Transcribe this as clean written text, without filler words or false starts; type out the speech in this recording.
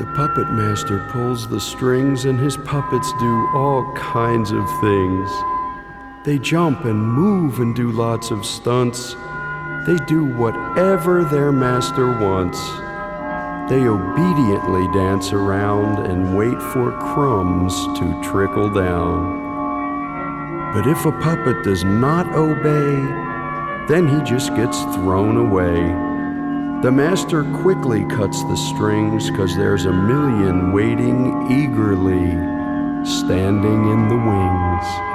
The puppet master pulls the strings and his puppets do all kinds of things. They jump and move and do lots of stunts. They do whatever their master wants. They obediently dance around and wait for crumbs to trickle down. But if a puppet does not obey, then he just gets thrown away. The master quickly cuts the strings 'cause there's a million waiting eagerly, standing in the wings.